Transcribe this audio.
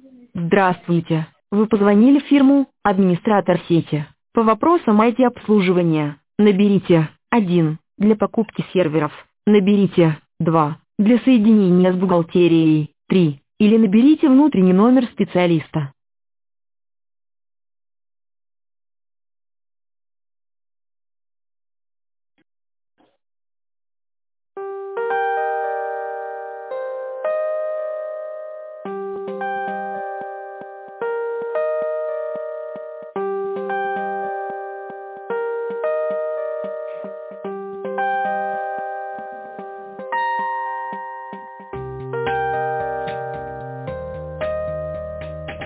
Здравствуйте. Вы позвонили в фирму «Администратор сети». По вопросам IT-обслуживания наберите 1 для покупки серверов, наберите 2 для соединения с бухгалтерией, 3 или наберите внутренний номер специалиста.